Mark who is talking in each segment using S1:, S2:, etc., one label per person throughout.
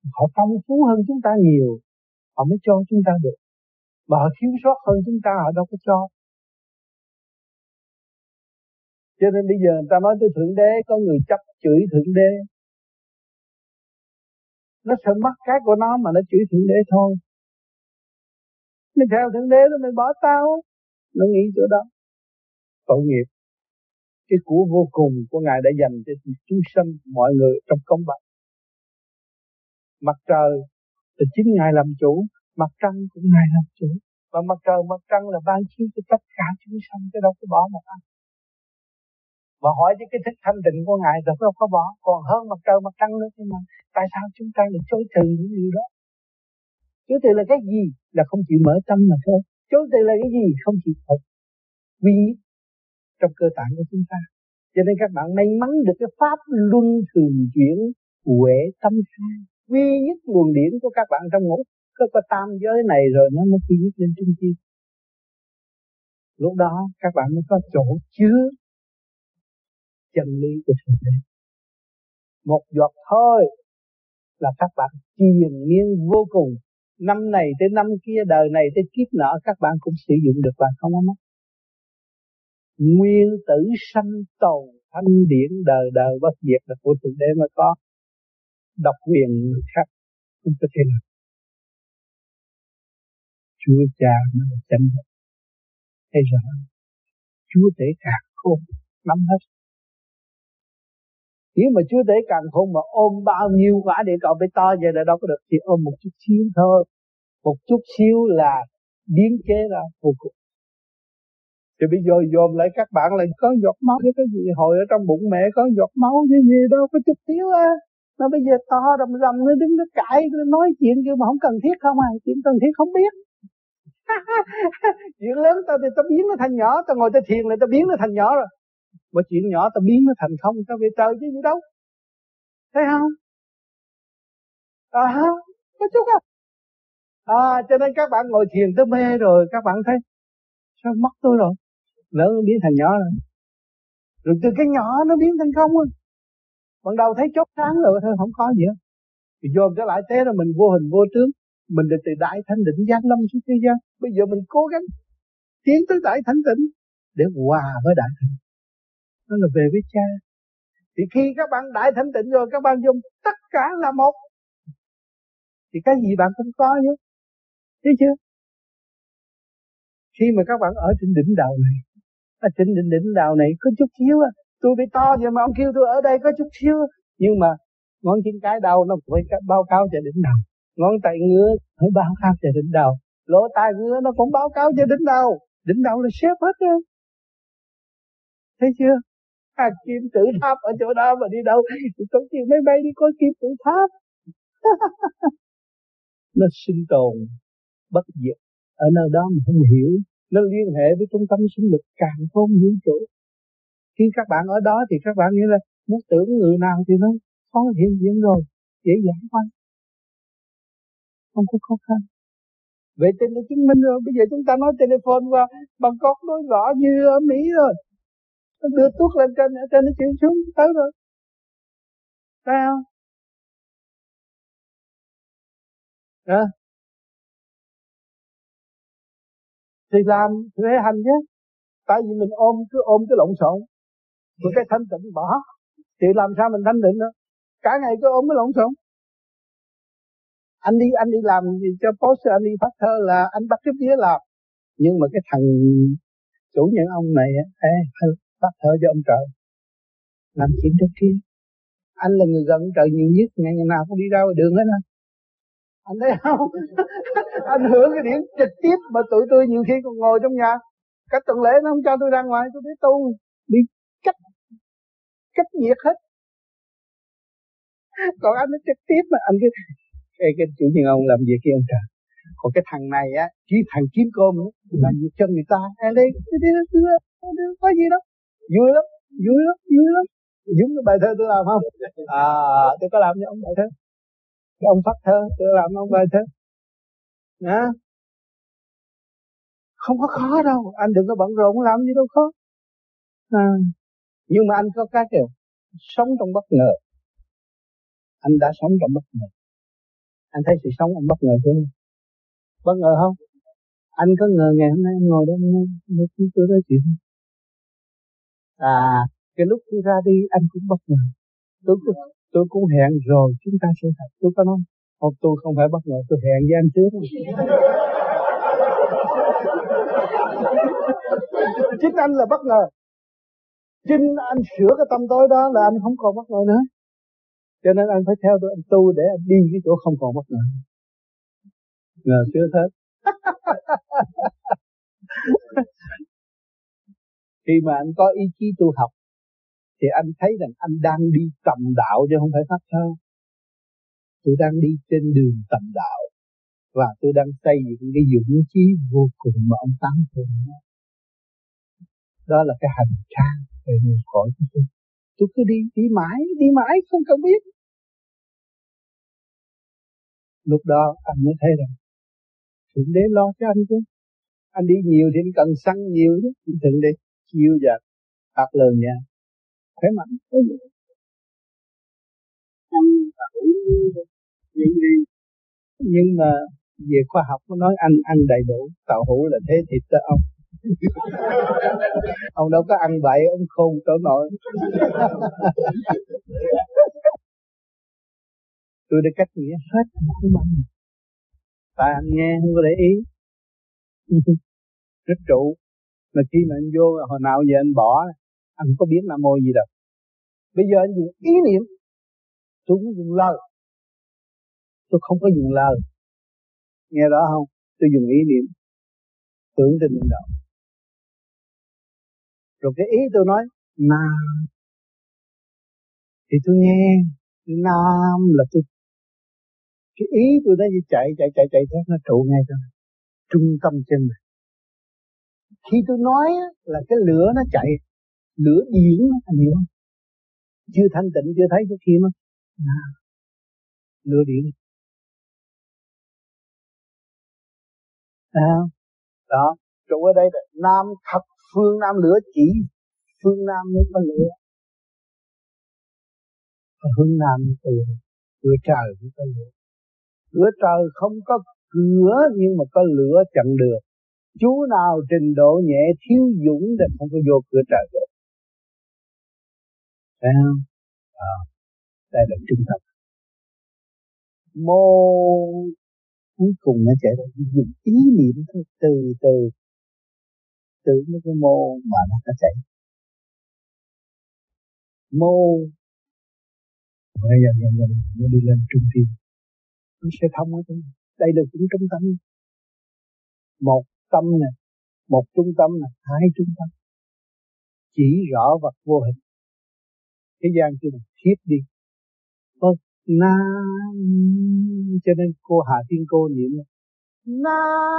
S1: Họ phong phú hơn chúng ta nhiều, họ mới cho chúng ta được. Mà họ thiếu sót hơn chúng ta, họ đâu có cho. Cho nên bây giờ người ta nói tới Thượng Đế, có người chấp chửi Thượng Đế. Nó sợ mất cái của nó mà nó chửi Thượng Đế thôi. Mình theo Thượng Đế rồi mình bỏ tao. Nó nghĩ chỗ đó. Tội nghiệp. Cái của vô cùng của Ngài đã dành cho chúng sanh mọi người trong công bằng. Mặt trời là chính Ngài làm chủ, mặt trăng cũng Ngài làm chủ. Và mặt trời, mặt trăng là ban chiếu cho tất cả chúng sanh, chứ đâu có bỏ một ai. Mà hỏi với cái thích thanh tịnh của Ngài rồi đâu có bỏ, còn hơn mặt trời, mặt trăng nữa. Nhưng mà tại sao chúng ta lại chối từ những điều đó? Chối từ là cái gì? Là không chịu mở tâm mà thôi. Chối từ là cái gì? Không chịu học duy nhất trong cơ tạng của chúng ta. Cho nên các bạn may mắn được cái pháp luân thường chuyển huệ tâm khai. Duy nhất luồng điển của các bạn trong ngũ có tam giới này rồi nó mới duy nhất lên trung thiên. Lúc đó các bạn mới có chỗ chứa chân lý của Thượng Đế. Một giọt thôi là các bạn triền miên vô cùng. Năm này tới năm kia, đời này tới kiếp nọ, các bạn cũng sử dụng được và không có mất. Nguyên tử sanh tồn thanh điển đời đời bất diệt là của Thượng Đế mới có. Độc quyền người khác không có thể làm. Chúa Cha mới là chân thật. Thấy rõ Chúa Tể càng khôn nắm hết. Nếu mà Chúa Tể càng khôn mà ôm bao nhiêu quả địa cầu bê to vậy là đâu có được, chỉ ôm một chút xíu thôi. Một chút xíu là biến chế ra vô cùng. Thì bây giờ dồn lại các bạn là có giọt máu cái gì, hồi ở trong bụng mẹ có giọt máu cái gì đâu có chút xíu á. Nó bây giờ to rầm rầm nó đứng nó cãi nó nói chuyện kêu mà không cần thiết không à, chuyện cần thiết không biết. Chuyện lớn tao thì tao biến nó thành nhỏ, tao ngồi tao thiền lại tao biến nó thành nhỏ rồi. Mà chuyện nhỏ tao biến nó thành không, tao về trời chứ gì đâu. Thấy không? Có chút à. Cho nên các bạn ngồi thiền tới mê rồi các bạn thấy sao mất tôi rồi, lớn nó biến thành nhỏ rồi. Rồi từ cái nhỏ nó biến thành không rồi. Ban đầu thấy chốt sáng rồi thôi không có gì hết. Thì dồn trở lại thế rồi mình vô hình vô tướng. Mình được từ đại thanh định giáng lâm xuống thế gian. Bây giờ mình cố gắng tiến tới đại thanh tịnh để hòa với đại thanh. Đó là về với Cha. Thì khi các bạn đại thanh tịnh rồi, các bạn dùng tất cả là một. Thì cái gì bạn cũng có nhé. Thấy chưa? Khi mà các bạn ở trên đỉnh đạo này, ở trên đỉnh đạo này có chút xíu à. Tôi bị to vậy mà ông kêu tôi ở đây có chút xíu. Nhưng mà ngón chân cái đầu nó phải báo cáo cho đỉnh đầu. Ngón tay ngứa phải báo cáo cho đỉnh đầu. Lỗ tai ngứa nó cũng báo cáo cho đỉnh đầu. Đỉnh đầu là xếp hết á. Thấy chưa? Kim tự tháp ở chỗ đó mà đi đâu? Tôi chịu máy bay đi coi kim tự tháp. Nó sinh tồn bất diệt. Ở nơi đó mình không hiểu. Nó liên hệ với trung tâm sinh lực càng không vũ trụ. Khi các bạn ở đó thì các bạn nghĩ là muốn tưởng người nào thì nó có hiện diện rồi, dễ dàng quá, không có khó khăn. Vệ tinh đã chứng minh rồi. Bây giờ chúng ta nói telephone qua Bangkok nói rõ như ở Mỹ rồi. Nó đưa tuốt lên trên, ở trên nó chuyển xuống tới rồi. Thấy không? Thì làm thuê hành chứ. Tại vì mình cứ ôm cái lộn xộn, rồi cái thanh tịnh bỏ, thì làm sao mình thanh tịnh nữa? Cả ngày cứ ôm cái lộn xộn. Anh đi làm gì cho post, anh đi phát thơ là anh bắt cái phía làm. Nhưng mà cái thằng chủ nhân ông này phát thơ cho ông trời, làm chuyện trước kia. Anh là người gần trời nhiều nhất, ngày nào cũng đi ra đường hết á. Anh thấy không? Anh hưởng cái điểm trực tiếp mà tụi tôi nhiều khi còn ngồi trong nhà. Cách tuần lễ nó không cho tôi ra ngoài, tôi biết tu đi cách nhiệt hết. Còn anh nó trực tiếp mà anh cái chủ nhân ông làm việc kia ông trời. Còn cái thằng này á, chỉ thằng kiếm cơm nữa, làm việc cho người ta. Anh đi có gì đâu, vui lắm. Giống cái bài thơ tôi làm không? Tôi có làm cho ông bài thơ. Cái ông phát thơ, tôi làm ông bài thơ. Không có khó đâu, anh đừng có bận rộn làm gì đâu khó. Nhưng mà anh có cái kiểu sống trong bất ngờ. Anh đã sống trong bất ngờ. Anh thấy sự sống anh bất ngờ không? Bất ngờ không? Anh có ngờ ngày hôm nay anh ngồi đó nghe tôi nói chuyện không? Cái lúc tôi ra đi anh cũng bất ngờ. Tôi cũng hẹn rồi chúng ta sẽ gặp. Tôi có nói không, tôi không phải bất ngờ, tôi hẹn với anh trước. Chính anh là bất ngờ. Chính anh sửa cái tâm tối đó là anh không còn bất ngờ nữa. Cho nên anh phải theo tôi, anh tu để anh đi cái chỗ không còn bất ngờ. Ngờ chưa hết. Khi mà anh có ý chí tu học thì anh thấy rằng anh đang đi tầm đạo chứ không phải pháp thơ. Tôi đang đi trên đường tầm đạo và tôi đang xây dựng cái dũng chí vô cùng mà ông Tám thường. Đó là cái hành trang về nguồn cội của tôi. Tôi cứ đi mãi không cần biết. Lúc đó anh mới thấy rằng Thượng Đế lo cho anh chứ. Anh đi nhiều thì anh cần xăng nhiều chứ. Thượng Đế chiêu dạt phạt lời nha, khỏe mạnh. Nhưng mà về khoa học nó nói anh ăn đầy đủ, tàu hũ là thế thịt cho ông. Ông đâu có ăn bậy, ông khôn trở nổi. Tôi đã cách nghĩa hết không bằng. Tại anh nghe không có để ý. Rất trụ. Mà khi mà anh vô hồi nào giờ anh bỏ, anh không có biết nam mô gì đâu. Bây giờ anh dùng ý niệm, tôi không dùng lời. Tôi không có dùng lời. Nghe rõ không? Tôi dùng ý niệm, tưởng trên niệm đầu. Rồi cái ý tôi nói nam thì tôi nghe nam là tôi, cái ý tôi nó chạy theo nó trụ ngay cho trung tâm chân này. Khi tôi nói là cái lửa nó chạy, lửa điển nó, anh hiểu không? Chưa thanh tịnh chưa thấy cái kia nó lửa điển. Đó, trụ ở đây là nam thập phương nam lửa, chỉ phương nam mới có lửa. Hướng nam có lửa, cửa trời mới có lửa. Cửa trời không có cửa nhưng mà có lửa chặn đường. Chú nào trình độ nhẹ thiếu dũng thì không có vô cửa trời được. Phải không? Đây là trung tâm. Mô cuối cùng nó chạy ra dùng ý niệm thôi, từ từ mấy cái mô mà nó chạy. Mô bây giờ nó đi lên trung tâm, nó sẽ thông ở đây. Đây là cũng trung tâm. Một tâm nè, một trung tâm nè, hai trung tâm. Chỉ rõ vật vô hình. Thế gian kêu là thiết đi. Phật Nam, cho nên cô Hà Tiên cô niệm Nam,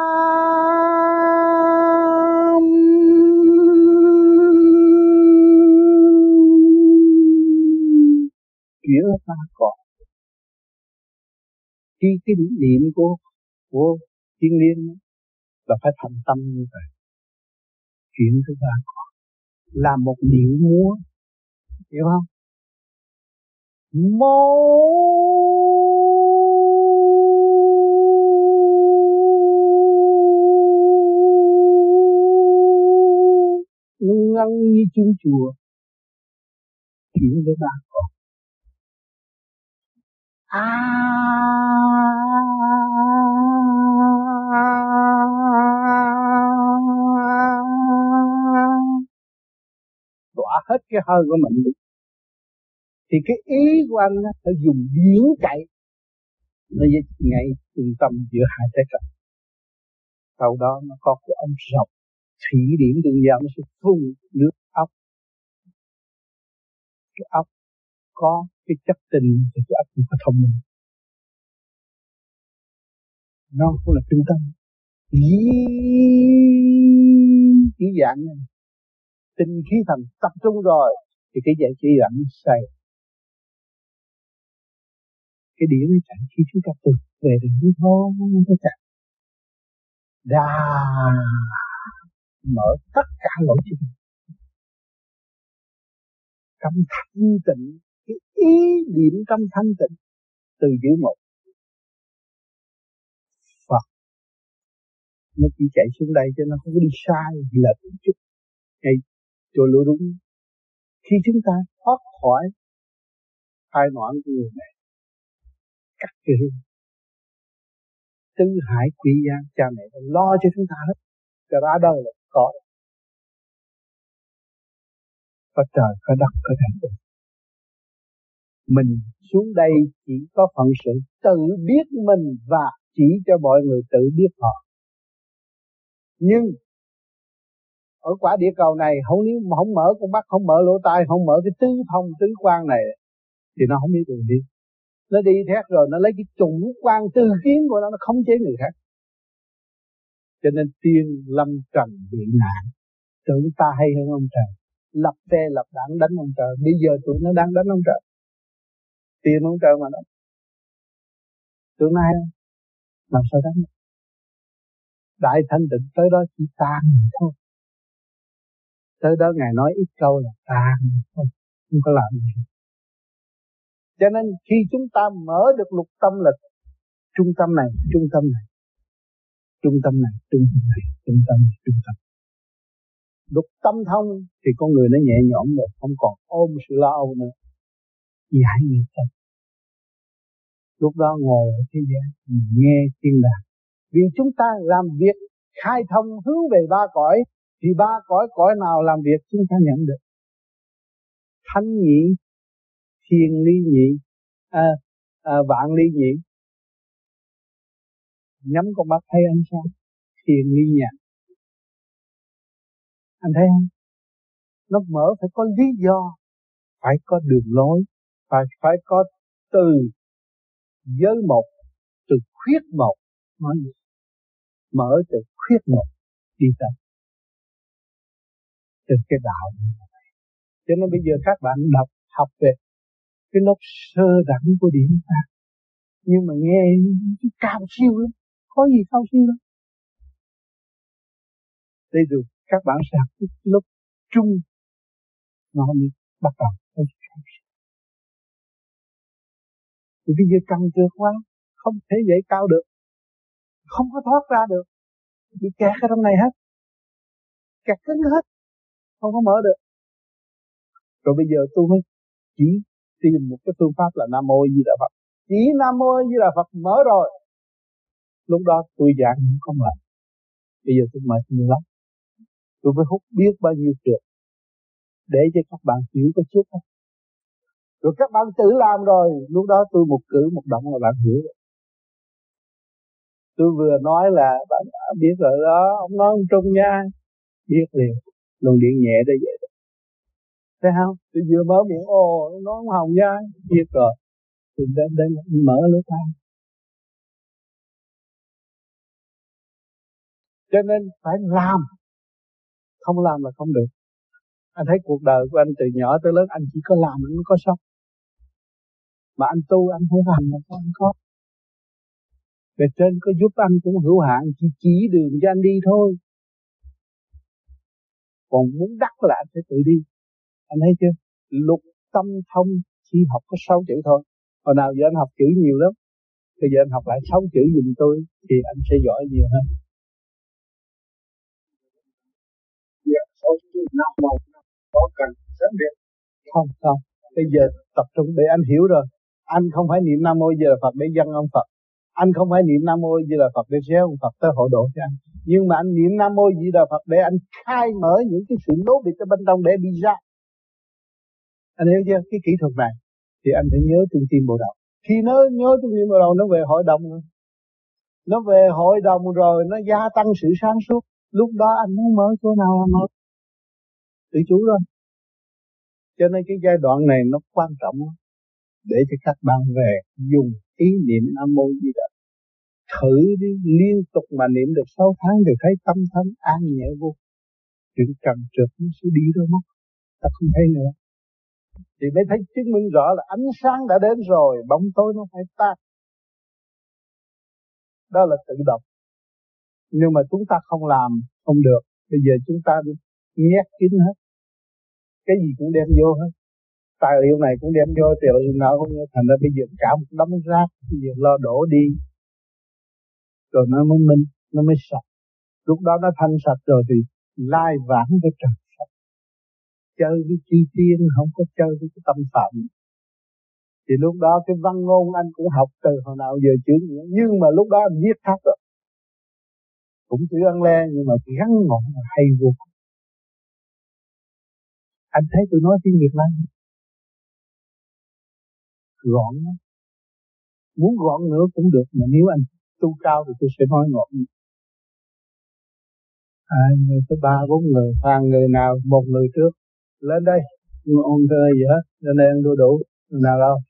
S1: chuyển hết ba cõi. Khi cái niệm của thiên liên là phải thành tâm như vậy, chuyển thứ ba cõi, làm một điệu múa, hiểu không? Mô ngân như chuông chùa, chuyển với ba cõi. Tỏa hết cái hơi của mình đi. Thì cái ý của anh phải dùng điển chạy, nó ngay trung tâm giữa hai trái đất. Sau đó nó có cái ống rộng, thủy điển tương giao, nó sẽ phun nước ốc. Cái ốc có cái chất tình thì cái ốc cũng có thông minh. Nó cũng là trung tâm. Cái dạng này, tinh khí thần tập trung rồi thì cái dạng chi ảnh xoay. Cái điển nó chạy khi chúng ta từ về được như thôi, nó chạy đà mở tất cả lỗ chân trong thanh tịnh. Cái ý niệm trong thanh tịnh từ chữ một Nó chỉ chạy xuống đây cho nó không có đi sai lệch một chút. Ngay chỗ lỗ đúng. Khi chúng ta thoát khỏi tai nạn của người này, cắt cái rung tứ hải quý gian, cha mẹ lo cho chúng ta hết, cho ra đời là có trời có đất có thành tựu. Mình xuống đây chỉ có phận sự tự biết mình và chỉ cho mọi người tự biết họ. Nhưng ở quả địa cầu này nếu mà không mở con mắt, không mở lỗ tai, không mở cái tứ thông tứ quan này thì nó không biết đường đi. Nó đi thét rồi nó lấy cái chủ quan tư kiến của nó khống chế người khác. Cho nên tiên lâm trần bị nạn, tưởng ta hay hơn ông trời, lập phe lập đảng đánh ông trời. Bây giờ tụi nó đang đánh ông trời, tiền ông trời mà đánh. Tụi nó hay làm sao đánh? Đại thanh định tới đó chỉ tan thôi. Tới đó Ngài nói ít câu là tan thôi, không có làm gì. Cho nên khi chúng ta mở được lục tâm là trung tâm này, trung tâm này, trung tâm này, trung tâm này, trung tâm này, trung tâm. Lục tâm thông thì con người nó nhẹ nhõm rồi, không còn ôm sự lo âu nữa. Giải nghiệp tâm. Lúc đó ngồi ở thế gian, nghe thiên đàng. Vì chúng ta làm việc khai thông hướng về ba cõi, thì ba cõi cõi nào làm việc chúng ta nhận được. Thánh nhị, thiên ly nhị, vạn ly nhị. Nhắm con mắt thấy ánh sáng, thiên ly nhị. Anh thấy không? Nó mở phải có lý do, phải có đường lối, phải có từ giới một, từ khuyết một. Nói gì? Mở từ khuyết một đi tới từ cái đạo này. Cho nên bây giờ các bạn học về cái lớp sơ đẳng của điển pháp, nhưng mà nghe cao siêu lắm, có gì cao siêu lắm. Đây được các bạn sẽ học cái lớp trung, nó mới bắt đầu có gì cao siêu. Thì bây giờ cần trượt quá, không thể dậy cao được, không có thoát ra được, bị kẹt ở trong này hết, kẹt cứng hết, không có mở được. Rồi bây giờ tôi mới chỉ tìm một cái phương pháp là Nam Mô Di Đà Phật. Chỉ Nam Mô Di Đà Phật mở rồi. Lúc đó tôi giảng không làm. Bây giờ tôi mệt nhiều lắm. Tôi phải hút biết bao nhiêu trượt để cho các bạn hiểu có chút thôi. Rồi các bạn tự làm rồi, lúc đó tôi một cử một động là bạn hiểu rồi. Tôi vừa nói là bạn biết rồi đó, ông nói ông Trung nha, biết liền, luồng điện nhẹ đây vậy. Thấy không? Tôi vừa mở miệng nó ông Hồng nha, biết rồi. Tôi đến mở lỗ tai. Cho nên phải làm, không làm là không được. Anh thấy cuộc đời của anh từ nhỏ tới lớn anh chỉ có làm anh mới có sống. Mà anh tu anh không làm là không có. Về trên có giúp anh cũng hữu hạn, chỉ đường cho anh đi thôi. Còn muốn đắc là anh phải tự đi. Anh thấy chưa? Lục tâm thông chỉ học có 6 chữ thôi. Hồi nào giờ anh học chữ nhiều lắm. Bây giờ anh học lại 6 chữ giùm tôi thì anh sẽ giỏi nhiều hơn. Dạ, 6 chữ năm một có cần sớm biết. Không. Bây giờ tập trung để anh hiểu rồi. Anh không phải niệm Nam Mô Di Đà Phật để dâng ông Phật. Anh không phải niệm Nam Mô Di Đà Phật để xéo ông Phật tới hộ độ cho anh. Nhưng mà anh niệm Nam Mô Di Đà Phật để anh khai mở những cái sự đố bị bên trong để đi ra. Anh hiểu chưa? Cái kỹ thuật này thì anh phải nhớ trung tim bộ đầu. Khi nó nhớ trung tim bộ đầu nó về hội đồng rồi. Nó về hội đồng rồi nó gia tăng sự sáng suốt. Lúc đó anh muốn mở chỗ nào anh mở. Tự chủ rồi. Cho nên cái giai đoạn này nó quan trọng để cho các bạn về dùng ý niệm Nam Mô Di Đà. Thử đi, liên tục mà niệm được 6 tháng thì thấy tâm thân an nhẹ vô. Chuyện trần trượt nó sẽ đi đâu mất. Ta không thấy nữa. Thì mới thấy chứng minh rõ là ánh sáng đã đến rồi, bóng tối nó phải tan. Đó là tự động. Nhưng mà chúng ta không làm, không được. Bây giờ chúng ta đi nhét kín hết. Cái gì cũng đem vô hết. Tài liệu này cũng đem vô, tài liệu nào cũng vô. Thành ra bây giờ cả một đống rác, bây giờ lo đổ đi. Rồi nó mới minh, nó mới sạch. Lúc đó nó thanh sạch rồi thì lai vãng với trời Phật. Chơi với chư tiên, không có chơi với cái tâm phạm. Thì lúc đó cái văn ngôn anh cũng học từ hồi nào giờ chữ nghĩa. Nhưng mà lúc đó anh viết thắt rồi. Cũng chữ ăn le nhưng mà gắn ngọn là hay vô cùng. Anh thấy tôi nói tiếng Việt Nam gọn. Muốn gọn nữa cũng được. Mà nếu anh tu cao thì tôi sẽ nói gọn. Người tới 3-4 người, hàng người nào, một người trước. Lên đây, ôn thơ gì hết. Lên đây ăn đu đủ. Người nào đâu.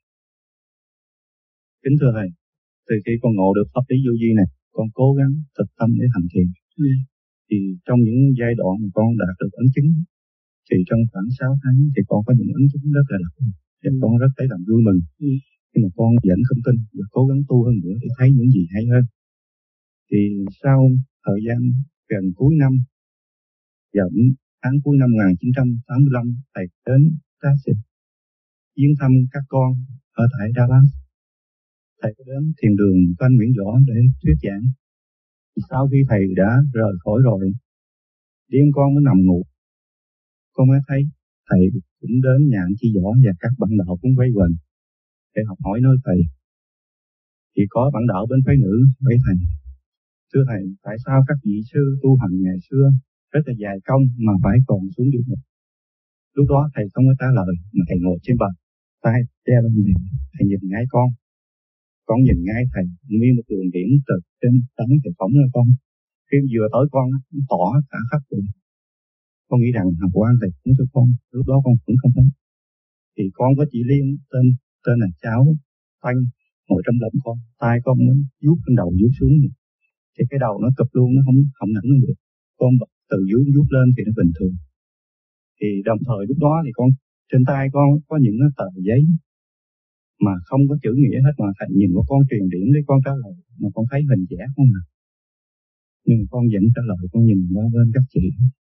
S2: Kính thưa Thầy, từ khi con ngộ được pháp lý vô vi này, con cố gắng thực tâm để hành thiền. Thì trong những giai đoạn mà con đạt được ấn chứng, thì trong khoảng 6 tháng thì con có những ấn chứng rất là đặc biệt. Thì con rất thấy làm vui mừng. Nhưng mà con vẫn không tin và cố gắng tu hơn nữa để thấy những gì hay hơn. Thì sau thời gian gần cuối năm, vào tháng cuối năm 1985, Thầy đến Texas viếng thăm các con ở tại Dallas. Thầy có đến thiền đường của anh Nguyễn Võ để thuyết giảng. Sau khi thầy đã rời khỏi rồi, đêm con mới nằm ngủ, con mới thấy thầy cũng đến nhà anh Chi Võ và các bạn đạo cũng quay quần để học hỏi nơi thầy. Thì có bạn đạo bên phái nữ với thầy: thưa thầy, tại sao các vị sư tu hành ngày xưa rất là dài công mà phải còn xuống địa ngục? Lúc đó thầy không có trả lời, mà thầy ngồi trên bàn tay che lên gì. Thầy nhìn ngay con nhìn ngay thầy, nguyên một đường điển từ trên tấm thầy phóng ra con. Khi vừa tới con, nó tỏ cả khắp rồi. Con nghĩ rằng hàm quan thầy cũng cho con, lúc đó con cũng không thấy. Thì con có chị Liên, tên là cháu Thanh, ngồi trong lòng con, tay con nó vuốt trên đầu vuốt xuống. Thì cái đầu nó cụp luôn, nó không nặng được. Con từ vuốt vuốt lên thì nó bình thường. Thì đồng thời lúc đó thì con trên tay con có những tờ giấy mà không có chữ nghĩa hết, mà thầy nhìn của con truyền điển để con trả lời, mà con thấy hình vẽ không à. Nhưng con vẫn trả lời, con nhìn qua bên các chị.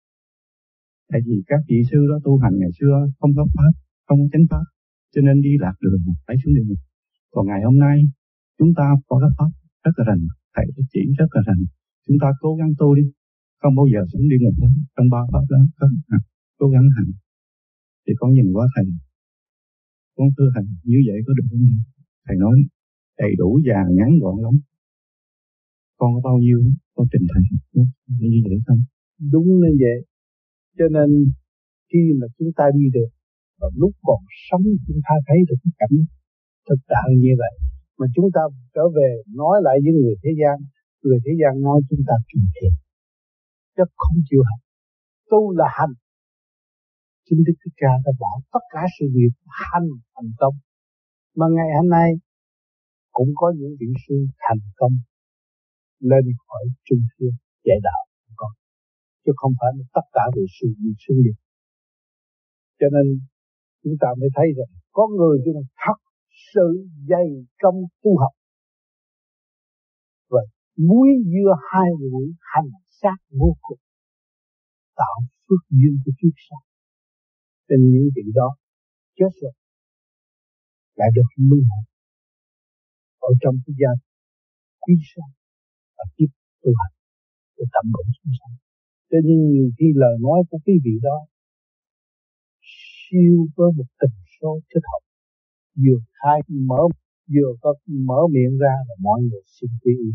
S2: Tại vì các vị sư đó tu hành ngày xưa không có pháp, không có chánh pháp, cho nên đi lạc đường phải xuống địa ngục. Còn ngày hôm nay chúng ta có cái pháp rất là rành, thầy đã chỉ rất là rành. Chúng ta cố gắng tu đi, không bao giờ xuống địa ngục hết. Trong ba pháp đó cố gắng hành. Thì con nhìn qua thầy, con thưa thầy, như vậy có được không? Thầy nói đầy đủ và ngắn gọn lắm. Con có bao nhiêu con trình thầy như vậy không?
S1: Đúng như vậy. Cho nên khi mà chúng ta đi được, và lúc còn sống chúng ta thấy được cái cảnh thực trạng như vậy, mà chúng ta trở về nói lại với người thế gian nói chúng ta kỳ thị, chứ không chịu hành. Tu là hành. Chính Đức Thích Ca đã bảo tất cả sự việc thành công. Mà ngày hôm nay cũng có những vị sư thành công lên khỏi trung thiên dạy đạo con, chứ không phải là tất cả vị sư bị sư liệt. Cho nên chúng ta mới thấy rằng có người chúng ta thật sự dày công tu học và muối dưa hai mũi hành sát vô cùng, tạo phước duyên cho kiếp sau. Cho nên những vị đó chết rồi lại được luân hồi ở trong cái gia quý sau và kiếp tu hành để tận hưởng chúng sanh. Cho nên nhiều khi lời nói của quý vị đó siêu với một tần số thích hợp, vừa có mở miệng ra là mọi người xin quý y.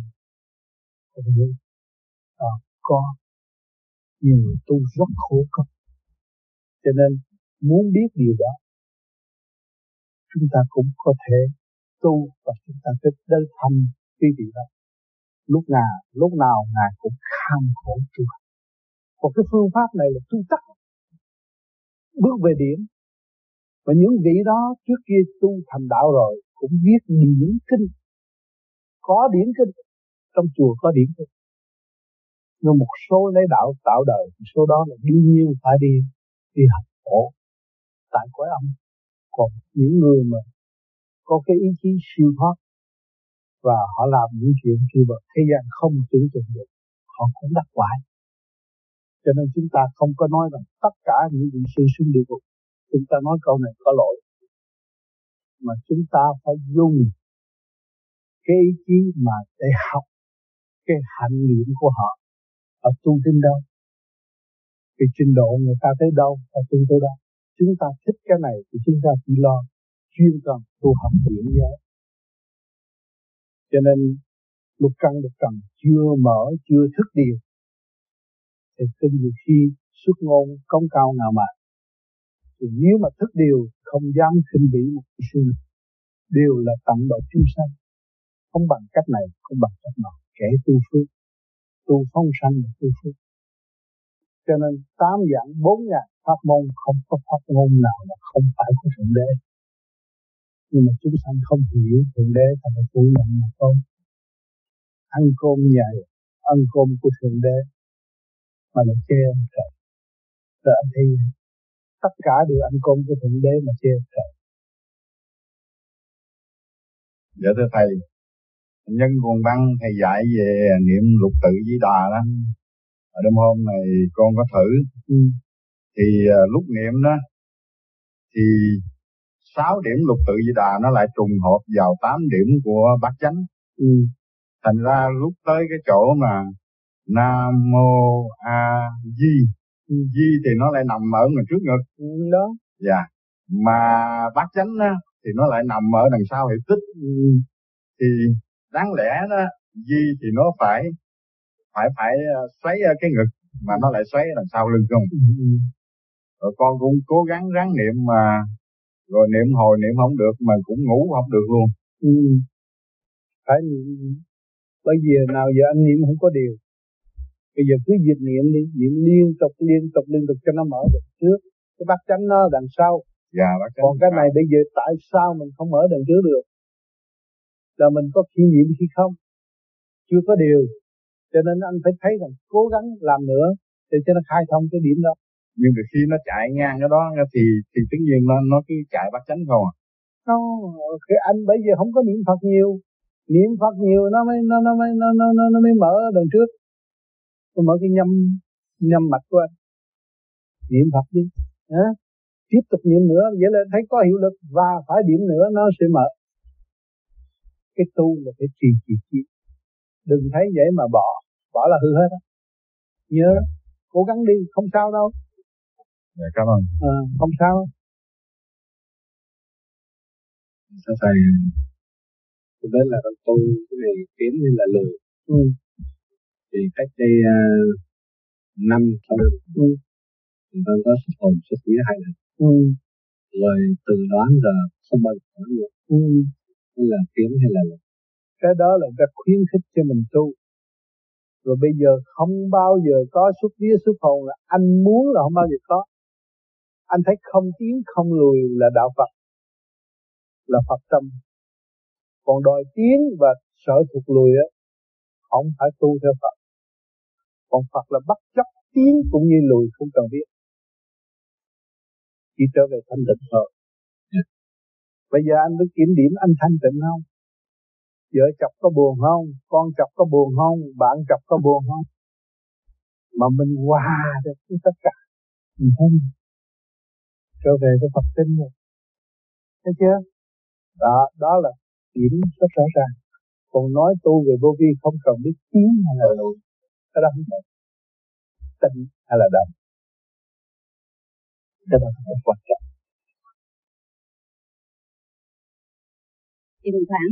S1: Có nhiều người tu rất khổ cực, cho nên muốn biết điều đó chúng ta cũng có thể tu, và chúng ta phải đến thăm quý vị đó. Lúc nào ngài cũng kham khổ tu. Còn cái phương pháp này là tu tắt, bước về điểm. Và những vị đó trước kia tu thành đạo rồi cũng viết điển kinh, có điển kinh, trong chùa có điển kinh. Nhưng một số lấy đạo tạo đời, một số đó là đương nhiên phải đi học khổ tại cõi âm. Còn những người mà có cái ý chí siêu thoát và họ làm những chuyện kia mà thế gian không tưởng tượng được, họ cũng đắc quả. Cho nên chúng ta không có nói rằng tất cả những vị sư xuống địa ngục. Chúng ta nói câu này có lỗi, mà chúng ta phải dùng cái ý chí mà để học cái hạnh nghiệm của họ Họ tu đến đâu? Cái trình độ người ta tới đâu, họ tu tới đâu. Chúng ta thích cái này thì chúng ta chỉ lo chuyên cần tu học điển giới. Cho nên lục căn lục trần chưa mở, chưa thức điều thì kinh nhiều khi xuất ngôn công cao ngạo mạn. Thì nếu mà thức điều không dám khinh bỉ một sự đều là tận độ chúng sanh, không bằng cách này, không bằng cách nọ. Kẻ tu phước, tu phong sanh và tu phước. Cho nên 8 dạng 4 ngàn pháp môn, không có pháp môn nào mà không phải của Thượng Đế. Nhưng mà chúng sanh không hiểu Thượng Đế thành phải phủ nhận mà thôi. Ăn cơm nhờ ăn cơm của Thượng Đế mà lại chê ông trời. Rồi anh thấy tất cả đều ăn cơm của Thượng Đế mà chê ông trời.
S3: Dạ thưa thầy, nhân nguồn băng thầy dạy về niệm lục tự Di Đà đó. Ở đêm hôm này con có thử. Thì lúc niệm đó thì 6 điểm lục tự Di Đà nó lại trùng hợp vào 8 điểm của Bát Chánh. Thành ra lúc tới cái chỗ mà Nam Mô A Di, Di thì nó lại nằm ở ngoài trước ngực.
S1: Đó.
S3: Dạ. Mà Bát Chánh á thì nó lại nằm ở đằng sau hiệp tích. Thì đáng lẽ đó Di thì nó phải xoáy ở cái ngực, mà nó lại xoáy ở đằng sau lưng không. Rồi con cũng cố gắng ráng niệm mà rồi niệm hồi niệm không được, mà cũng ngủ không được luôn.
S1: Phải bởi vì nào giờ anh niệm không có điều. Bây giờ cứ dịch niệm đi, niệm liên tục cho nó mở được trước. Cái Bát Chánh nó đằng sau.
S3: Dạ, Bát Chánh.
S1: Còn cái này bây giờ tại sao mình không mở đằng trước được? Là mình có khi niệm khi không, chưa có điều. Cho nên anh phải thấy rằng cố gắng làm nữa để cho nó khai thông cái điểm đó.
S3: Nhưng từ khi nó chạy ngang cái đó thì tất nhiên nó cứ chạy Bát Chánh không à?
S1: Cái anh bây giờ không có niệm Phật nhiều, niệm Phật nhiều nó mới mở đằng trước, nó mở cái nhâm mạch của anh. Niệm Phật đi, tiếp tục niệm nữa, vậy là thấy có hiệu lực và phải điểm nữa nó sẽ mở. Cái tu là phải trì, đừng thấy vậy mà bỏ là hư hết á. Nhớ cố gắng đi, không sao đâu.
S3: Dạ, cảm ơn.
S1: Không sao.
S2: Sao thầy tôi biết là tu cái này kiếm như là lười. Thì cách đây 5 6 năm thì con có xuất hồn xuất vía 2 lần. Rồi từ đó đến giờ không bao giờ nữa. Hay là kiếm hay là lười.
S1: Cái đó là cái khuyến khích cho mình tu. Rồi bây giờ không bao giờ có xuất vía xuất hồn, là anh muốn là không bao giờ có. Anh thấy không tiến không lùi là đạo Phật, là Phật tâm. Còn đòi tiến và sợ thụt lùi á, không phải tu theo Phật. Còn Phật là bất chấp tiến cũng như lùi không cần biết, chỉ trở về thanh tịnh thôi. Bây giờ anh cứ kiểm điểm anh thanh tịnh không? Vợ chồng có buồn không? Con chồng có buồn không? Bạn chồng có buồn không? Mà mình hòa được với tất cả, mình thấy trở về với Phật tính rồi. Thấy chưa? Đó là điểm rất rõ ràng. Còn nói tu về vô vi không cần biết tiến hay là lùi, cái đó không phải tịnh hay là động, cái đó không quan trọng.
S4: Chừng khoảng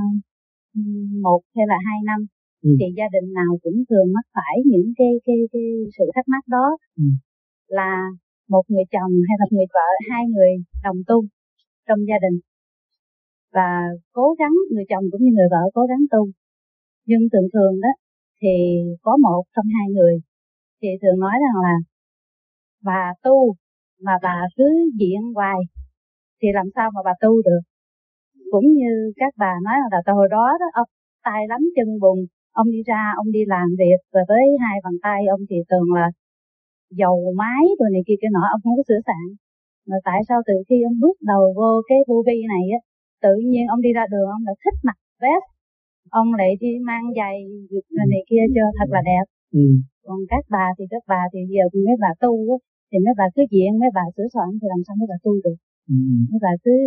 S4: 1 hay là 2 năm thì gia đình nào cũng thường mắc phải những cái sự thắc mắc đó, là một người chồng hay là người vợ, 2 người đồng tu trong gia đình và cố gắng, người chồng cũng như người vợ cố gắng tu, nhưng thường đó thì có một trong 2 người thì thường nói rằng là bà tu mà bà cứ diện hoài thì làm sao mà bà tu được. Cũng như các bà nói là hồi đó ông tay lắm chân bùn, ông đi ra ông đi làm việc và với 2 bàn tay ông thì thường là dầu máy rồi này kia nọ, ông không có sửa soạn. Mà tại sao từ khi ông bước đầu vô cái vô vi này á, tự nhiên ông đi ra đường ông lại thích mặc vest, ông lại đi mang giày này kia cho thật là đẹp. Còn các bà thì giờ mấy bà tu á, thì mấy bà cứ diện, mấy bà sửa soạn thì làm sao mấy bà tu được. Mấy bà cứ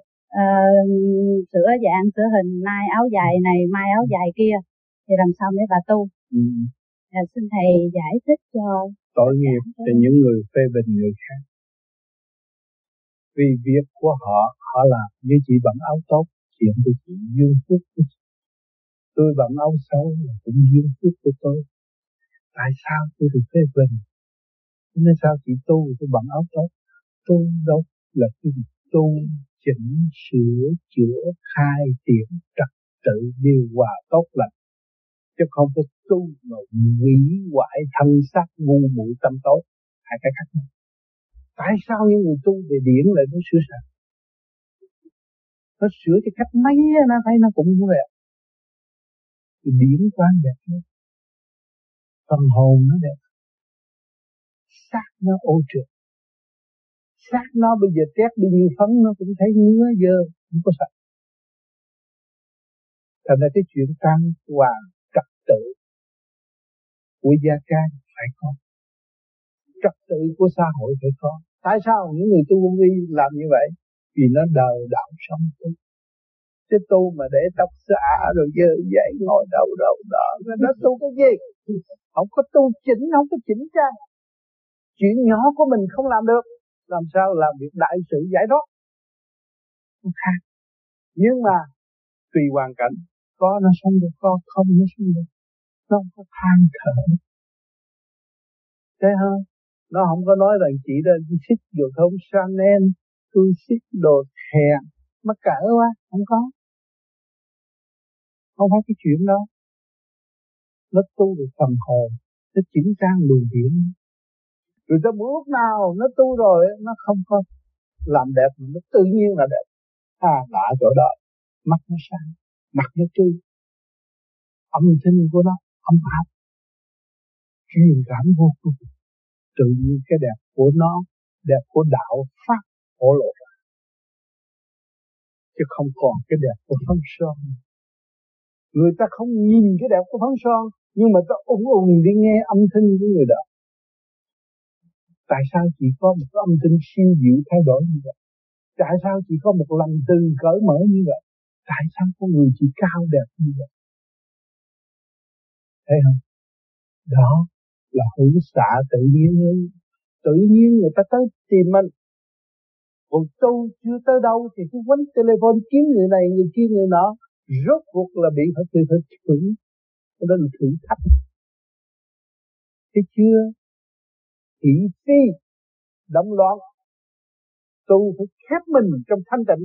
S4: sửa dạng sửa hình, nay áo dài này mai áo dài kia thì làm sao mấy bà tu. Xin thầy giải thích cho
S1: tội nghiệp cho những người phê bình người khác. Vì việc của họ, họ làm như chị bận áo tốt, chuyện của chị duyên phước của chị. Tôi bận áo xấu là cũng duyên phước của tôi. Tại sao tôi được phê bình? Nên sao chị tu tôi bận áo tốt? Tu đâu là tôi tu chỉnh sửa chữa khai triển trật tự điều hòa tốt lành, chứ không có tu mà hủy hoại thân xác ngu muội tâm tối. Hai cái khác nhau. Tại sao những người tu về điển lại nó sửa sai? Nó sửa cho cách mấy nó thấy nó cũng đẹp. Cái điển quán đẹp nhất, phần hồn nó đẹp, xác nó ô trượt. Xác nó bây giờ trét đi nhiều phấn nó cũng thấy ngứa dơ, không có sạch. Thành ra cái chuyện trang hoàng trật tự của gia can phải có, trật tự của xã hội phải có. Tại sao những người tu vô vi làm như vậy? Vì nó đời đạo sống tu. Chứ tu mà để tóc xõa rồi dơ dậy ngồi đầu đó, nó tu cái gì? Không có tu chỉnh, không có chỉnh trang. Chuyện nhỏ của mình không làm được, làm sao làm việc đại sự giải thoát? Không khác. Nhưng mà tùy hoàn cảnh, có nó sống được, có không nó sống được. Nó không có than thở. Thế hả? Nó không có nói rằng chị đã xích đồ thơm Chanel, tôi xích đồ hèn, mắc cỡ quá, không có. Không phải cái chuyện đó. Nó tu được phần hồn, nó chỉnh trang luồng điển. Rồi tới một lúc nào nó tu rồi, nó không có làm đẹp, nó tự nhiên là đẹp. Lạ chỗ đó, mắt nó sáng, mặt nó tươi, âm thanh của nó ấm áp, truyền cảm vô cùng. Tự nhiên cái đẹp của nó, đẹp của đạo pháp hổ lộ ra, chứ không còn cái đẹp của phấn son. Người ta không nhìn cái đẹp của phấn son, nhưng mà ta ung đi nghe âm thanh của người đó. Tại sao chỉ có một cái âm thanh siêu diệu thay đổi như vậy? Tại sao chỉ có một lòng từ cởi mở như vậy? Tại sao con người chỉ cao đẹp như vậy? Thấy không? Đó là hữu xạ tự nhiên hơn. Tự nhiên người ta tới tìm mình. Còn tu chưa tới đâu thì cứ quánh telephone kiếm người này người kia người nọ, rốt cuộc là bị phải thử. Đó là thử thách. Thấy chưa? Thị phi động loạn. Tu phải khép mình trong thanh tịnh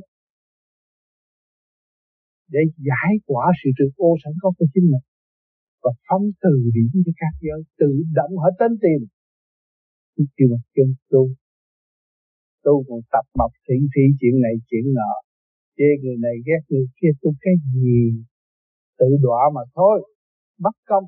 S1: để giải quả sự trượt ô sẵn có của chính mình, và phóng từ điển cho các giới tự động hết đến tìm. Chưa một chân tu còn tập mập thị phi chuyện này chuyện nọ, chê người này ghét người kia, tu cái gì? Tự đọa mà thôi, bất công.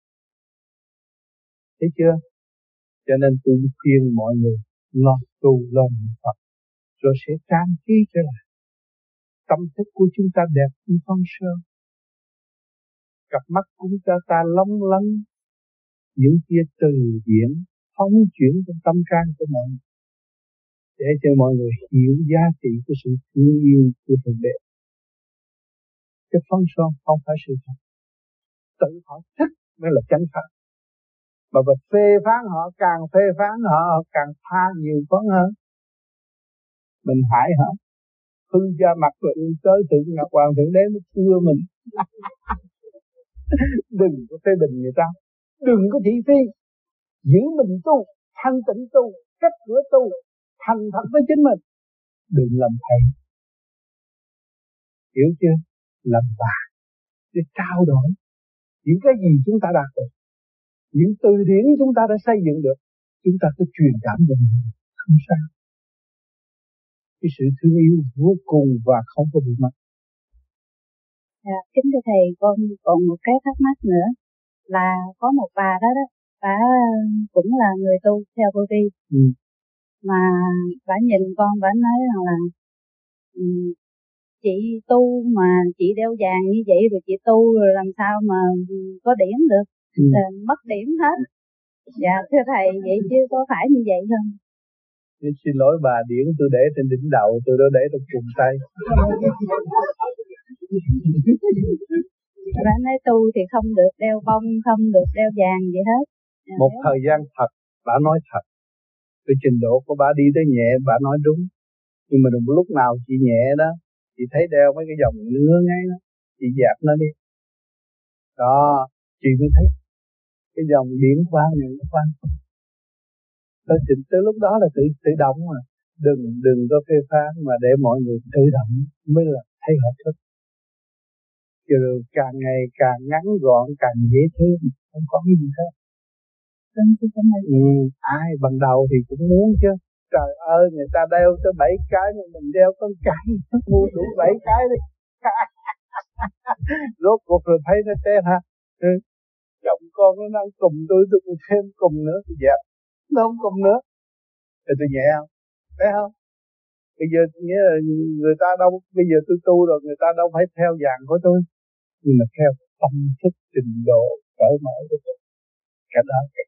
S1: Thấy chưa? Cho nên tôi khuyên mọi người lo tu lo niệm Phật, rồi sẽ trang trí trở lại. Tâm thức của chúng ta đẹp như phong sơn, cặp mắt của chúng ta long lanh, những tia từ điển phóng chuyển trong tâm can của mọi người, để cho mọi người hiểu giá trị của sự thương yêu của Thượng Đế. Cái phong son không phải sự thật, tự họ thích mới là chánh pháp. Mà phê phán họ, càng phê phán họ càng tha nhiều phấn hơn. Mình hại họ, hư ra mặt rồi tới tự Ngọc Hoàng Thượng Đế mới thưa mình. Đừng có phê bình người ta, đừng có thị phi, giữ mình tu, thanh tịnh tu, cách cửa tu, thành thật với chính mình, đừng làm thầy. Hiểu chưa? Làm bạn để trao đổi những cái gì chúng ta đạt được, những từ điển chúng ta đã xây dựng được, chúng ta cứ truyền cảm cho mình, không sao. Cái sự thương yêu vô cùng và không có bị mất.
S4: Kính thưa thầy, con còn một cái thắc mắc nữa là có một bà đó bà cũng là người tu theo vô vi, mà bà nhìn con, bà nói rằng là chị tu mà chị đeo vàng như vậy rồi chị tu rồi làm sao mà có điểm được, mất điểm hết. Dạ thưa thầy, vậy chứ có phải như vậy không?
S1: Xin lỗi bà, điển tôi để trên đỉnh đầu, tôi đã để trong cùng tay.
S4: Bà nói tu thì không được đeo bông, không được đeo vàng gì hết.
S1: Một thời gian thật, bà nói thật. Cái trình độ của bà đi tới nhẹ, bà nói đúng. Nhưng mà đừng lúc nào chị nhẹ đó, chị thấy đeo mấy cái dòng ngứa ngay đó, chị dẹp nó đi. Đó, chị mới thấy cái dòng điển quang này nó quang. Tới lúc đó là tự động mà. Đừng có phê phán mà để mọi người tự động mới là thấy hợp thức. Rồi càng ngày càng ngắn gọn, càng dễ thương, không có cái gì hết. Ai bằng đầu thì cũng muốn chứ. Trời ơi, người ta đeo tới 7 cái mà mình đeo có cái, mua đủ 7 cái đi. Rốt cuộc rồi thấy nó chết hả? Chồng con nó đang cùng tôi cũng thêm cùng nữa, tôi dẹp. Nó không cùng nữa. Thì tôi nhẹ không? Thấy không? Bây giờ nghĩa là người ta đâu, bây giờ tôi tu rồi, người ta đâu phải theo dạng của tôi. Nhưng mà theo tâm thức trình độ cởi mở của tôi. Cái đó cái